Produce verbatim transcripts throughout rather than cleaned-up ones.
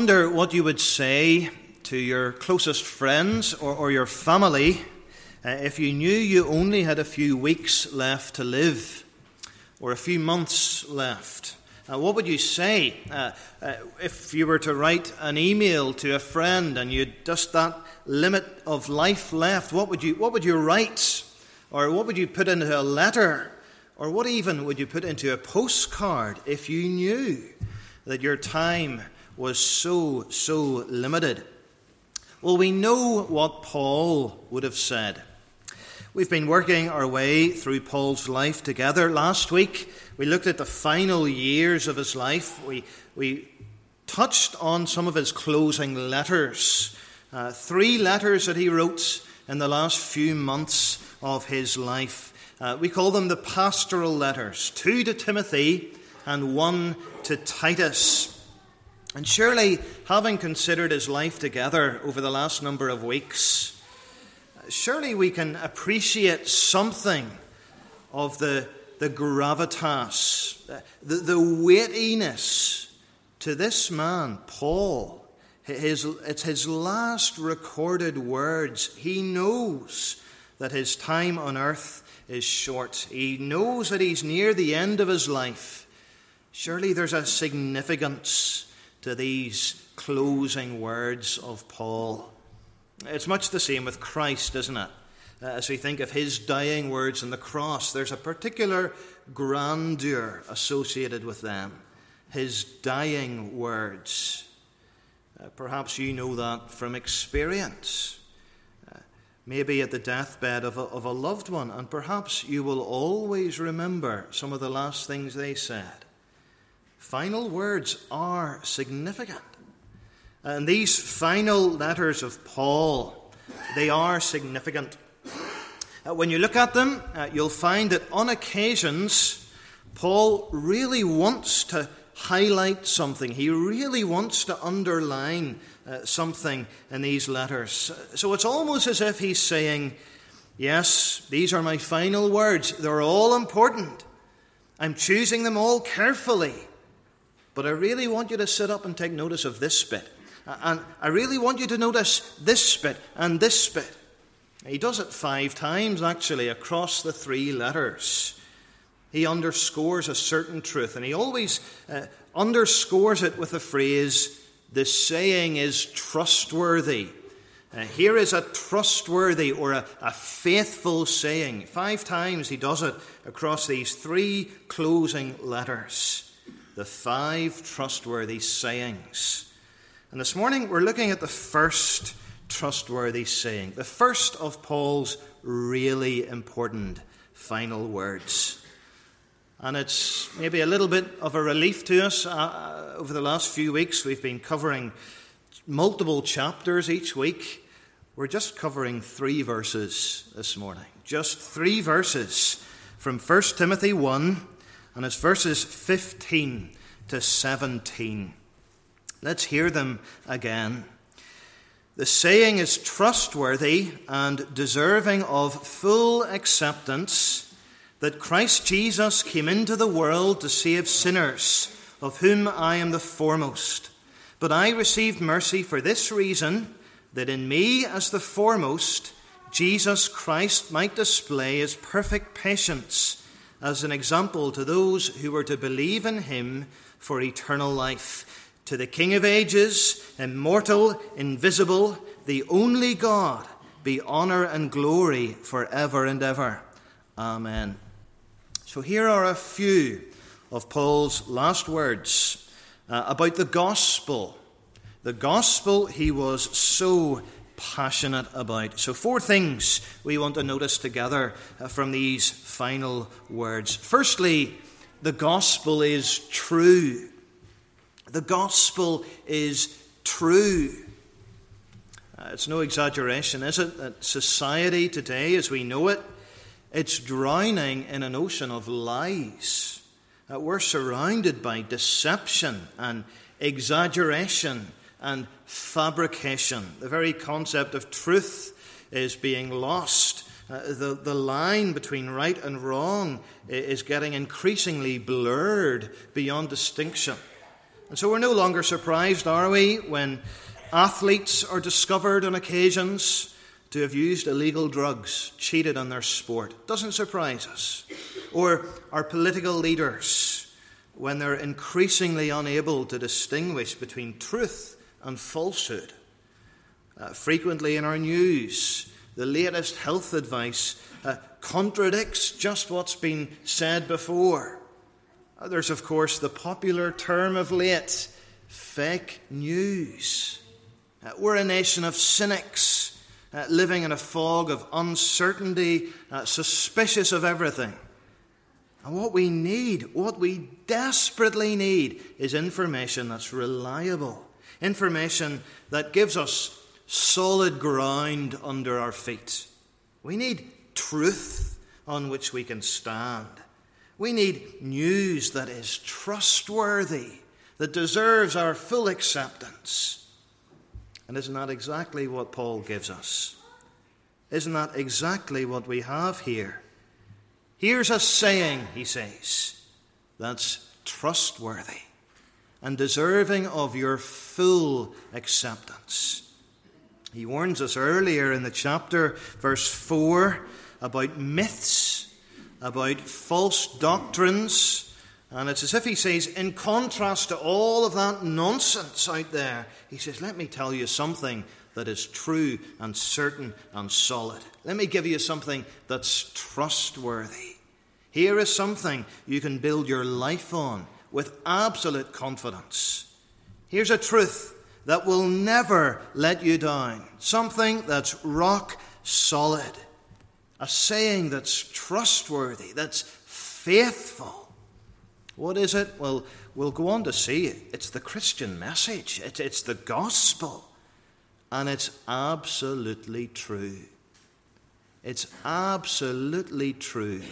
wonder what you would say to your closest friends or, or your family uh, if you knew you only had a few weeks left to live or a few months left. Uh, what would you say uh, uh, if you were to write an email to a friend and you had just that limit of life left? What would you what would you write? Or what would you put into a letter? Or what even would you put into a postcard if you knew that your time was so, so limited? Well, we know what Paul would have said. We've been working our way through Paul's life together. Last week, we looked at the final years of his life. We, we touched on some of his closing letters. Uh, three letters that he wrote in the last few months of his life. Uh, we call them the pastoral letters, two to Timothy and one to Titus. And surely, having considered his life together over the last number of weeks, surely we can appreciate something of the, the gravitas, the, the weightiness to this man, Paul. His, it's his last recorded words. He knows that his time on earth is short. He knows that he's near the end of his life. Surely there's a significance to these closing words of Paul. It's much the same with Christ, isn't it? As we think of his dying words on the cross, there's a particular grandeur associated with them. His dying words. Uh, perhaps you know that from experience. Uh, maybe at the deathbed of a, of a loved one, and perhaps you will always remember some of the last things they said. Final words are significant. And these final letters of Paul, they are significant. Uh, when you look at them, uh, you'll find that on occasions, Paul really wants to highlight something. He really wants to underline uh, something in these letters. So it's almost as if he's saying, yes, these are my final words. They're all important. I'm choosing them all carefully. But I really want you to sit up and take notice of this bit. And I really want you to notice this bit and this bit. He does it five times, actually, across the three letters. He underscores a certain truth, and he always uh, underscores it with the phrase, the saying is trustworthy. Uh, here is a trustworthy or a, a faithful saying. Five times he does it across these three closing letters. The five trustworthy sayings. And this morning we're looking at the first trustworthy saying, the first of Paul's really important final words. And it's maybe a little bit of a relief to us. Uh, over the last few weeks we've been covering multiple chapters each week. We're just covering three verses this morning. Just three verses from First Timothy one. And it's verses fifteen to seventeen. Let's hear them again. The saying is trustworthy and deserving of full acceptance that Christ Jesus came into the world to save sinners, of whom I am the foremost. But I received mercy for this reason, that in me as the foremost, Jesus Christ might display his perfect patience as an example to those who were to believe in him for eternal life. To the King of ages, immortal, invisible, the only God, be honour and glory forever and ever. Amen. So here are a few of Paul's last words uh, about the gospel. The gospel he was so passionate about. So four things we want to notice together uh, from these final words. Firstly, the gospel is true. The gospel is true. Uh, it's no exaggeration, is it, that society today, as we know it, it's drowning in an ocean of lies. Uh, we're surrounded by deception and exaggeration and fabrication. The very concept of truth is being lost. Uh, the, the line between right and wrong is getting increasingly blurred beyond distinction. And so we're no longer surprised, are we, when athletes are discovered on occasions to have used illegal drugs, cheated on their sport. It doesn't surprise us. Or our political leaders, when they're increasingly unable to distinguish between truth and falsehood. Uh, frequently in our news, the latest health advice uh, contradicts just what's been said before. Uh, there's, of course, the popular term of late, fake news. Uh, we're a nation of cynics, uh, living in a fog of uncertainty, uh, suspicious of everything. And what we need, what we desperately need, is information that's reliable, information that gives us solid ground under our feet. We need truth on which we can stand. We need news that is trustworthy, that deserves our full acceptance. And isn't that exactly what Paul gives us? Isn't that exactly what we have here? Here's a saying, he says, that's trustworthy and deserving of your full acceptance. He warns us earlier in the chapter, verse four, about myths, about false doctrines. And it's as if he says, in contrast to all of that nonsense out there, he says, let me tell you something that is true and certain and solid. Let me give you something that's trustworthy. Here is something you can build your life on with absolute confidence. Here's a truth that will never let you down. Something that's rock solid. A saying that's trustworthy, that's faithful. What is it? Well, we'll go on to see it. It's the Christian message. It's, it's the gospel. And it's absolutely true. It's absolutely true.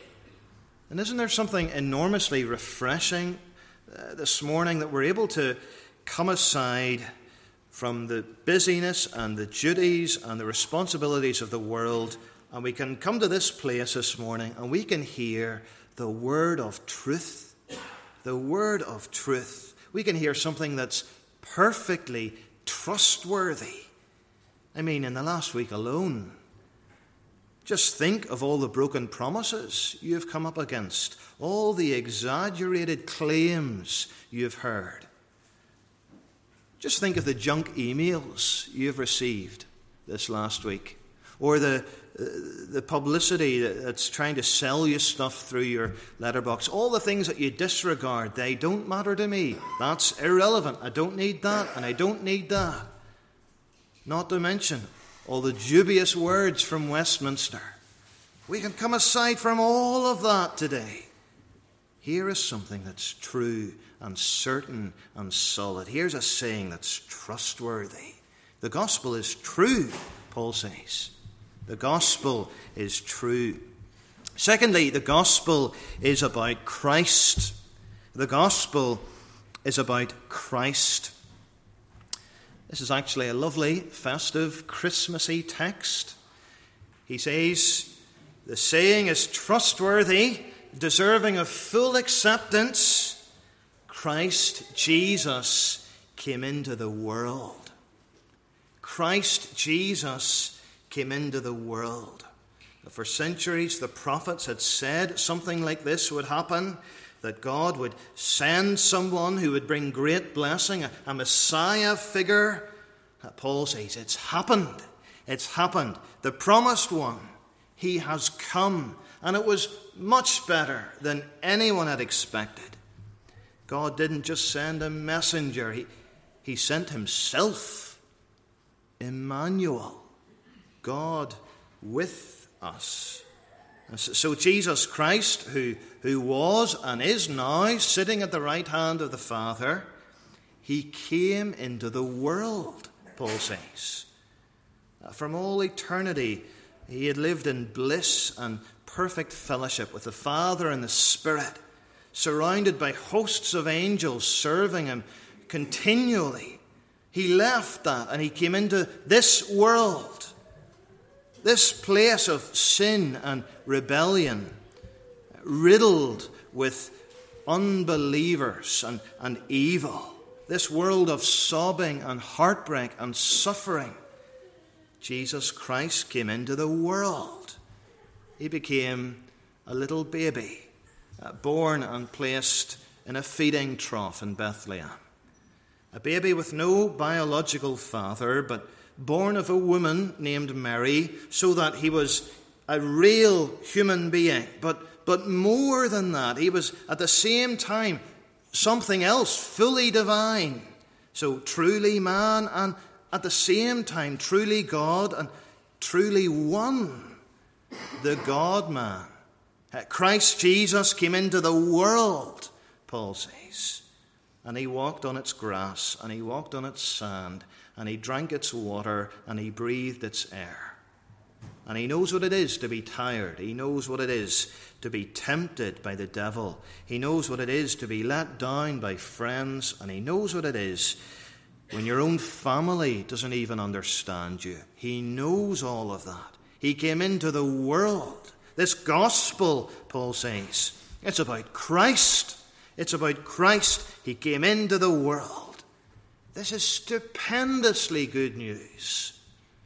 And isn't there something enormously refreshing uh, this morning that we're able to come aside from the busyness and the duties and the responsibilities of the world, and we can come to this place this morning and we can hear the word of truth. The word of truth. We can hear something that's perfectly trustworthy. I mean, in the last week alone, just think of all the broken promises you've come up against, all the exaggerated claims you've heard. Just think of the junk emails you've received this last week, or the uh, the publicity that's trying to sell you stuff through your letterbox. All the things that you disregard, they don't matter to me. That's irrelevant. I don't need that, and I don't need that. Not to mention all the dubious words from Westminster. We can come aside from all of that today. Here is something that's true and certain and solid. Here's a saying that's trustworthy. The gospel is true, Paul says. The gospel is true. Secondly, the gospel is about Christ. The gospel is about Christ. This is actually a lovely, festive, Christmassy text. He says, the saying is trustworthy, deserving of full acceptance. Christ Jesus came into the world. Christ Jesus came into the world. For centuries, the prophets had said something like this would happen, that God would send someone who would bring great blessing, a, a Messiah figure. Paul says, it's happened. It's happened. The promised one, he has come. And it was much better than anyone had expected. God didn't just send a messenger. He, he sent himself. Emmanuel. God with us. So Jesus Christ, who, who was and is now sitting at the right hand of the Father, he came into the world, Paul says. From all eternity, he had lived in bliss and perfect fellowship with the Father and the Spirit, surrounded by hosts of angels serving him continually. He left that and he came into this world. This place of sin and rebellion, riddled with unbelievers and, and evil. this world of sobbing and heartbreak and suffering, Jesus Christ came into the world. He became a little baby, uh, born and placed in a feeding trough in Bethlehem. A baby with no biological father, but born of a woman named Mary, so that he was a real human being. But, but more than that, he was at the same time something else, fully divine. So truly man, and at the same time truly God, and truly one, the God-man. Christ Jesus came into the world, Paul says, and he walked on its grass, and he walked on its sand, and he drank its water, and he breathed its air. And he knows what it is to be tired. He knows what it is to be tempted by the devil. He knows what it is to be let down by friends, and he knows what it is when your own family doesn't even understand you. He knows all of that. He came into the world. This gospel, Paul says, it's about Christ. It's about Christ. He came into the world. This is stupendously good news.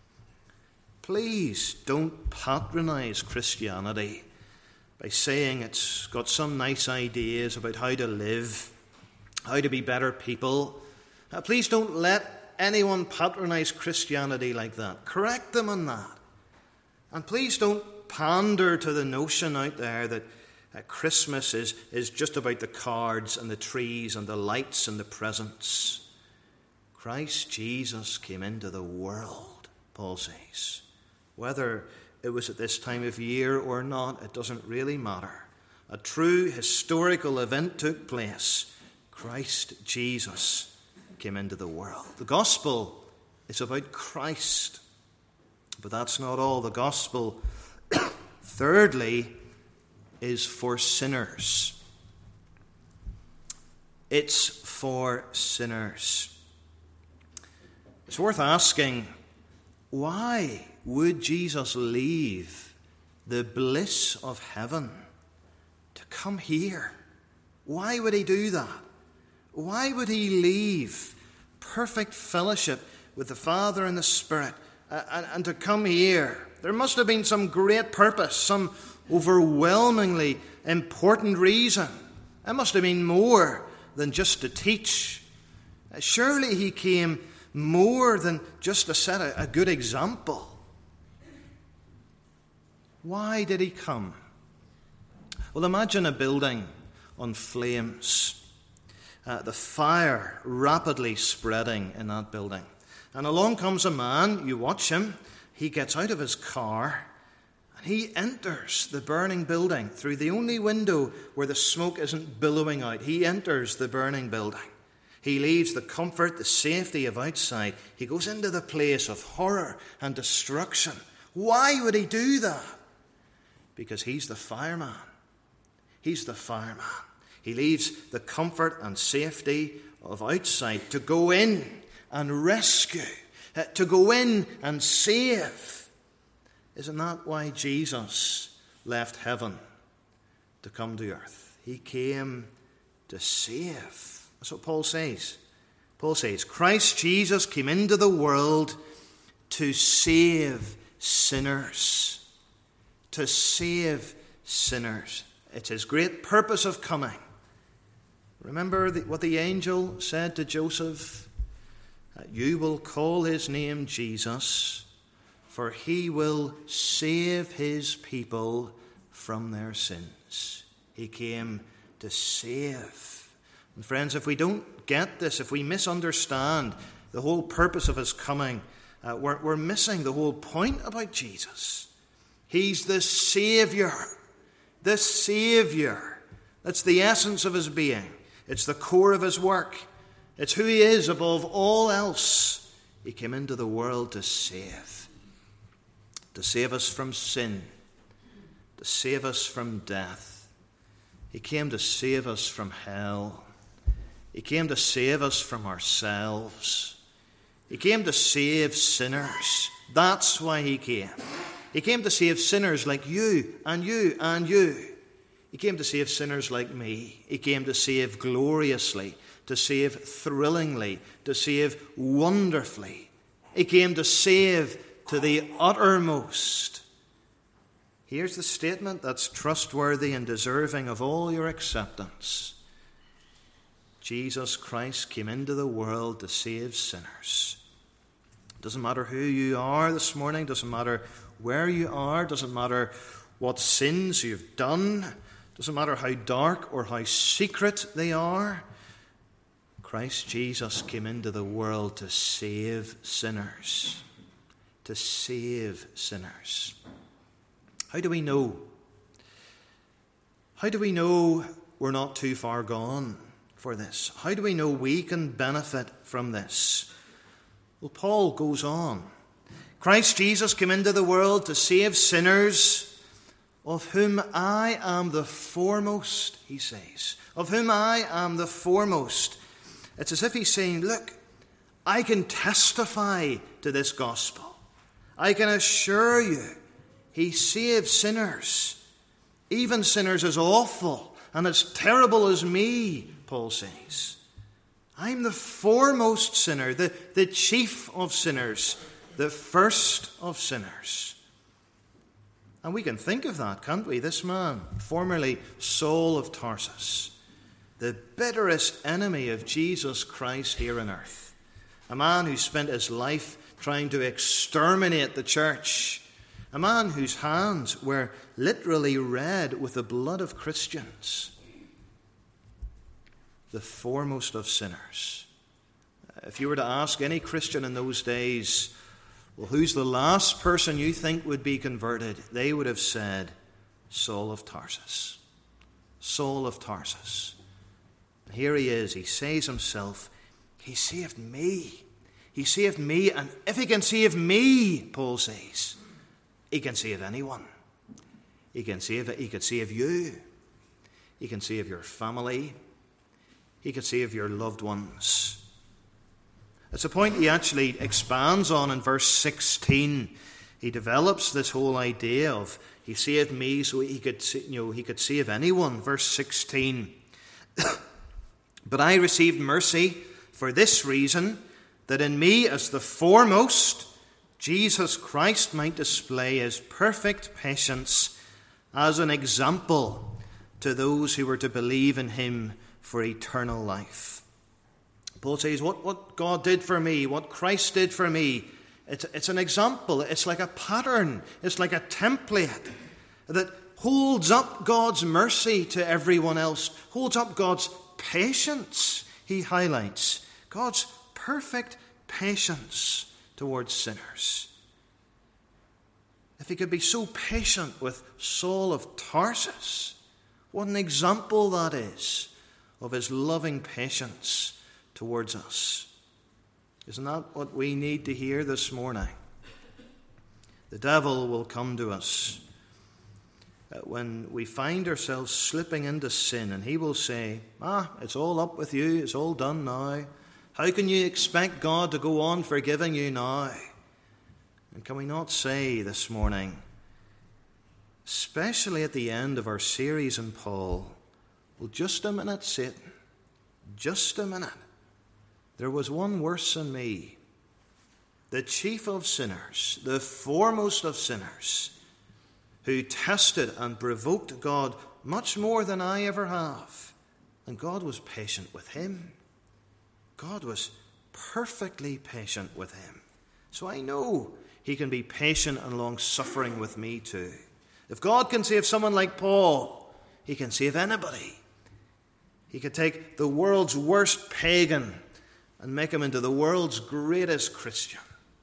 Please don't patronize Christianity by saying it's got some nice ideas about how to live, how to be better people. Uh, please don't let anyone patronize Christianity like that. Correct them on that. And please don't pander to the notion out there that uh, Christmas is, is just about the cards and the trees and the lights and the presents. Christ Jesus came into the world, Paul says. Whether it was at this time of year or not, it doesn't really matter. A true historical event took place. Christ Jesus came into the world. The gospel is about Christ. But that's not all. The gospel, thirdly, is for sinners. It's for sinners. It's worth asking, why would Jesus leave the bliss of heaven to come here? Why would he do that? Why would he leave perfect fellowship with the Father and the Spirit uh, and, and to come here? There must have been some great purpose, some overwhelmingly important reason. It must have been more than just to teach. Uh, surely he came more than just to set a, a good example. Why did he come? Well, imagine a building on flames. Uh, the fire rapidly spreading in that building. And along comes a man, you watch him, he gets out of his car, and he enters the burning building through the only window where the smoke isn't billowing out. He enters the burning building. He leaves the comfort, the safety of outside. He goes into the place of horror and destruction. Why would he do that? Because he's the fireman. He's the fireman. He leaves the comfort and safety of outside to go in and rescue, to go in and save. Isn't that why Jesus left heaven to come to earth? He came to save. That's what Paul says. Paul says, Christ Jesus came into the world to save sinners. To save sinners. It's his great purpose of coming. Remember the, what the angel said to Joseph? You will call his name Jesus, for he will save his people from their sins. He came to save. And friends, if we don't get this, if we misunderstand the whole purpose of his coming, uh, we're, we're missing the whole point about Jesus. He's the Savior. The Savior. That's the essence of his being. It's the core of his work. It's who he is above all else. He came into the world to save. To save us from sin. To save us from death. He came to save us from hell. He came to save us from ourselves. He came to save sinners. That's why he came. He came to save sinners like you and you and you. He came to save sinners like me. He came to save gloriously, to save thrillingly, to save wonderfully. He came to save to the uttermost. Here's the statement that's trustworthy and deserving of all your acceptance. Jesus Christ came into the world to save sinners. It doesn't matter who you are this morning, doesn't matter where you are, doesn't matter what sins you've done, doesn't matter how dark or how secret they are. Christ Jesus came into the world to save sinners. To save sinners. How do we know? How do we know we're not too far gone for this? How do we know we can benefit from this? Well, Paul goes on. Christ Jesus came into the world to save sinners, of whom I am the foremost, he says. Of whom I am the foremost. It's as if he's saying, look, I can testify to this gospel. I can assure you, he saves sinners. Even sinners as awful and as terrible as me, Paul says. I'm the foremost sinner, the, the chief of sinners, the first of sinners. And we can think of that, can't we? This man, formerly Saul of Tarsus, the bitterest enemy of Jesus Christ here on earth. A man who spent his life trying to exterminate the church. A man whose hands were literally red with the blood of Christians. The foremost of sinners. If you were to ask any Christian in those days, well, who's the last person you think would be converted? They would have said, Saul of Tarsus. Saul of Tarsus. And here he is. He says himself, he saved me. He saved me, and if he can save me, Paul says, he can save anyone. He can save it. He could save you. He can save your family. He could save your loved ones. It's a point he actually expands on in verse sixteen. He develops this whole idea of he saved me so he could, you know, he could save anyone. Verse sixteen. But I received mercy for this reason, that in me as the foremost, Jesus Christ might display his perfect patience as an example to those who were to believe in him for eternal life. Paul says, what, what God did for me, what Christ did for me, it's, it's an example. It's like a pattern. It's like a template that holds up God's mercy to everyone else, holds up God's patience, he highlights. God's perfect patience towards sinners. If he could be so patient with Saul of Tarsus, what an example that is of his loving patience towards us. Isn't that what we need to hear this morning? The devil will come to us when we find ourselves slipping into sin, and he will say, ah, it's all up with you, it's all done now. How can you expect God to go on forgiving you now? And can we not say this morning, especially at the end of our series in Paul, well, just a minute, Satan, just a minute. There was one worse than me, the chief of sinners, the foremost of sinners, who tested and provoked God much more than I ever have. And God was patient with him. God was perfectly patient with him. So I know he can be patient and long-suffering with me too. If God can save someone like Paul, he can save anybody. He could take the world's worst pagan and make him into the world's greatest Christian.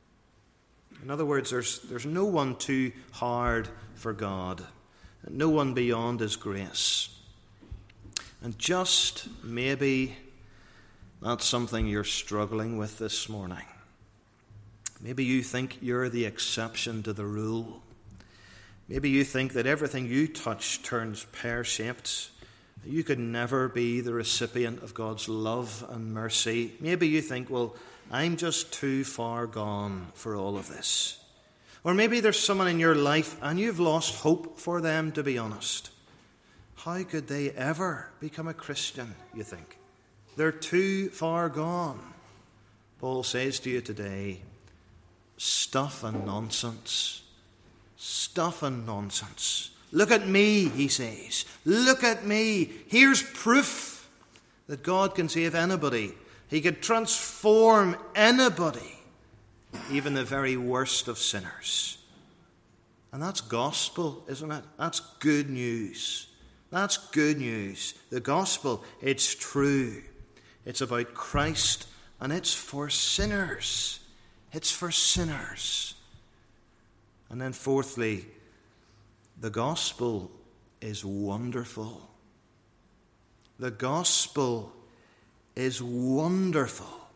In other words, there's, there's no one too hard for God, no one beyond his grace. And just maybe that's something you're struggling with this morning. Maybe you think you're the exception to the rule. Maybe you think that everything you touch turns pear-shaped. You could never be the recipient of God's love and mercy. Maybe you think, well, I'm just too far gone for all of this. Or maybe there's someone in your life and you've lost hope for them, to be honest. How could they ever become a Christian, you think? They're too far gone. Paul says to you today, stuff and nonsense. Stuff and nonsense. Look at me, he says. Look at me. Here's proof that God can save anybody. He could transform anybody, even the very worst of sinners. And that's gospel, isn't it? That's good news. That's good news. The gospel, it's true. It's about Christ, and it's for sinners. It's for sinners. And then fourthly, the gospel is wonderful. The gospel is wonderful.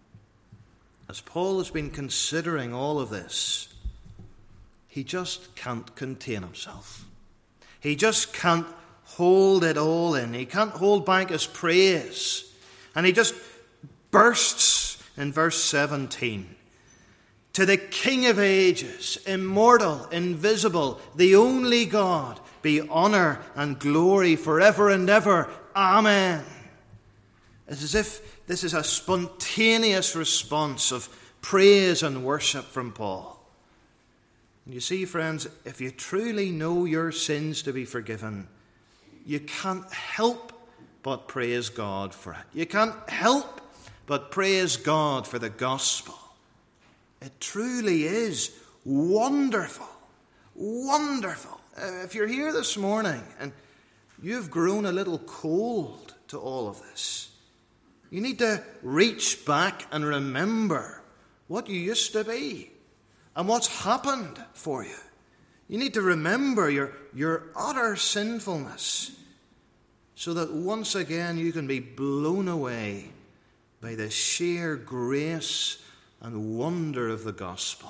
As Paul has been considering all of this, he just can't contain himself. He just can't hold it all in. He can't hold back his praise. And he just bursts in verse seventeen. To the King of ages, immortal, invisible, the only God, be honour and glory forever and ever. Amen. It's as if this is a spontaneous response of praise and worship from Paul. And you see, friends, if you truly know your sins to be forgiven, you can't help but praise God for it. You can't help but praise God for the gospel. It truly is wonderful. Wonderful. Uh, if you're here this morning and you've grown a little cold to all of this, you need to reach back and remember what you used to be and what's happened for you. You need to remember your, your utter sinfulness so that once again you can be blown away by the sheer grace and wonder of the gospel.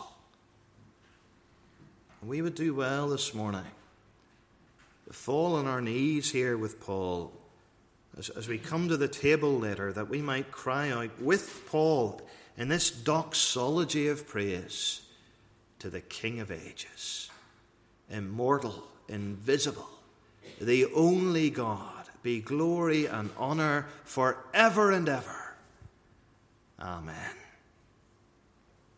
We would do well this morning to fall on our knees here with Paul as, as we come to the table later, that we might cry out with Paul in this doxology of praise to the King of ages, immortal, invisible, the only God, be glory and honour forever and ever. Amen.